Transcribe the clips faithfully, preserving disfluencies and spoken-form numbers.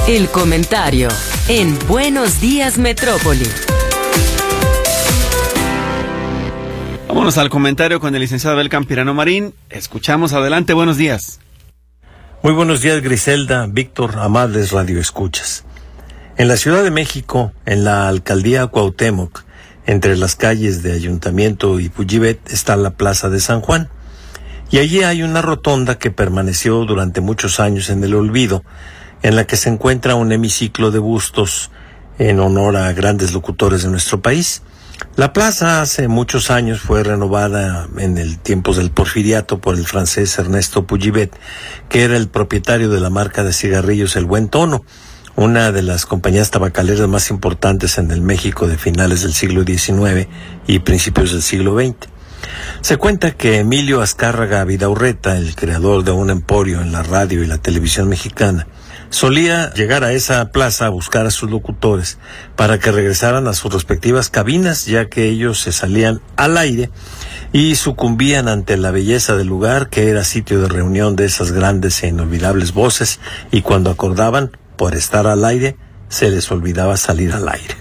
El comentario en Buenos Días Metrópoli. Vámonos al comentario con el licenciado Abel Campirano Marín. Escuchamos, adelante, buenos días. Muy buenos días, Griselda, Víctor, amables radioescuchas. En la Ciudad de México, en la alcaldía Cuauhtémoc, entre las calles de Ayuntamiento y Pujibet, está la Plaza de San Juan. Y allí hay una rotonda que permaneció durante muchos años en el olvido, en la que se encuentra un hemiciclo de bustos en honor a grandes locutores de nuestro país. La plaza hace muchos años fue renovada en el tiempos del Porfiriato por el francés Ernesto Pujibet, que era el propietario de la marca de cigarrillos El Buen Tono, una de las compañías tabacaleras más importantes en el México de finales del siglo diecinueve y principios del siglo veinte. Se cuenta que Emilio Azcárraga Vidaurreta, el creador de un emporio en la radio y la televisión mexicana, solía llegar a esa plaza a buscar a sus locutores para que regresaran a sus respectivas cabinas, ya que ellos se salían al aire y sucumbían ante la belleza del lugar, que era sitio de reunión de esas grandes e inolvidables voces, y cuando acordaban por estar al aire, se les olvidaba salir al aire.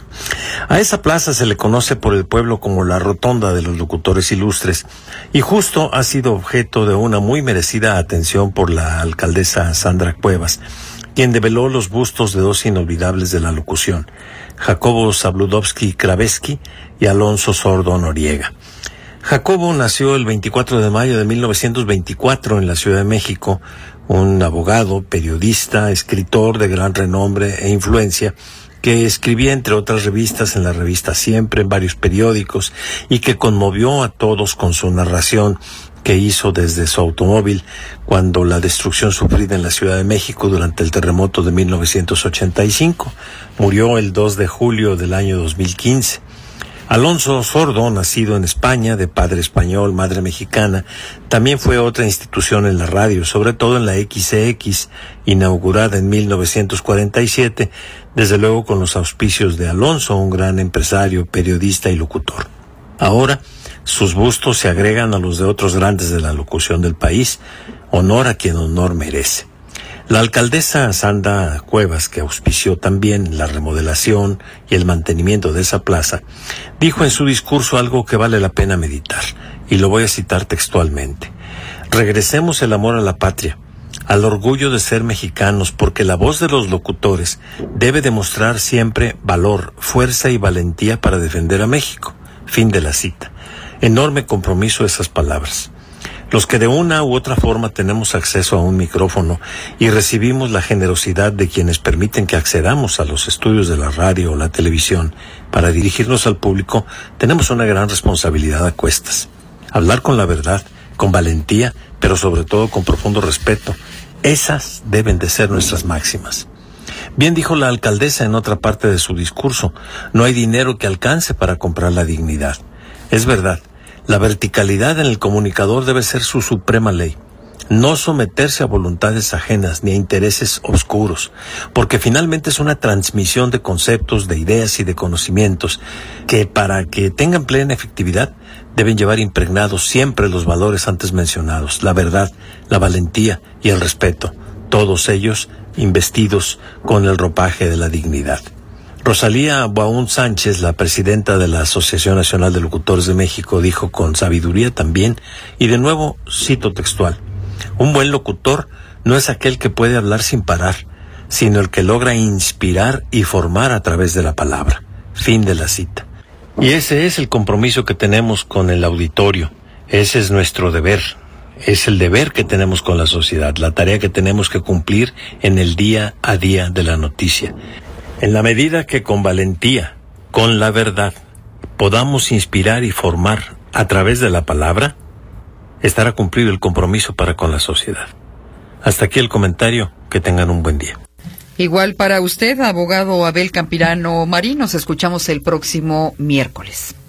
A esa plaza se le conoce por el pueblo como la Rotonda de los Locutores Ilustres, y justo ha sido objeto de una muy merecida atención por la alcaldesa Sandra Cuevas, quien develó los bustos de dos inolvidables de la locución, Jacobo Zabludovsky Kraveski y Alonso Sordo Noriega. Jacobo nació el veinticuatro de mayo de mil novecientos veinticuatro en la Ciudad de México, un abogado, periodista, escritor de gran renombre e influencia, que escribía entre otras revistas en la revista Siempre, en varios periódicos, y que conmovió a todos con su narración que hizo desde su automóvil cuando la destrucción sufrida en la Ciudad de México durante el terremoto de mil novecientos ochenta y cinco. Murió el dos de julio del año dos mil quince. Alonso Sordo, nacido en España, de padre español, madre mexicana, también fue otra institución en la radio, sobre todo en la X C X, inaugurada en mil novecientos cuarenta y siete, desde luego con los auspicios de Alonso, un gran empresario, periodista y locutor. Ahora, sus bustos se agregan a los de otros grandes de la locución del país, honor a quien honor merece. La alcaldesa Sandra Cuevas, que auspició también la remodelación y el mantenimiento de esa plaza, dijo en su discurso algo que vale la pena meditar, y lo voy a citar textualmente. Regresemos el amor a la patria, al orgullo de ser mexicanos, porque la voz de los locutores debe demostrar siempre valor, fuerza y valentía para defender a México. Fin de la cita. Enorme compromiso esas palabras. Los que de una u otra forma tenemos acceso a un micrófono y recibimos la generosidad de quienes permiten que accedamos a los estudios de la radio o la televisión para dirigirnos al público, tenemos una gran responsabilidad a cuestas. Hablar con la verdad, con valentía, pero sobre todo con profundo respeto, esas deben de ser nuestras máximas. Bien dijo la alcaldesa en otra parte de su discurso, no hay dinero que alcance para comprar la dignidad. Es verdad. La verticalidad en el comunicador debe ser su suprema ley. No someterse a voluntades ajenas ni a intereses oscuros, porque finalmente es una transmisión de conceptos, de ideas y de conocimientos que, para que tengan plena efectividad, deben llevar impregnados siempre los valores antes mencionados, la verdad, la valentía y el respeto, todos ellos investidos con el ropaje de la dignidad. Rosalía Baún Sánchez, la presidenta de la Asociación Nacional de Locutores de México, dijo con sabiduría también, y de nuevo cito textual, un buen locutor no es aquel que puede hablar sin parar, sino el que logra inspirar y formar a través de la palabra. Fin de la cita. Y ese es el compromiso que tenemos con el auditorio, ese es nuestro deber, es el deber que tenemos con la sociedad, la tarea que tenemos que cumplir en el día a día de la noticia. En la medida que con valentía, con la verdad, podamos inspirar y formar a través de la palabra, estará cumplido el compromiso para con la sociedad. Hasta aquí el comentario, que tengan un buen día. Igual para usted, abogado Abel Campirano Marín, nos escuchamos el próximo miércoles.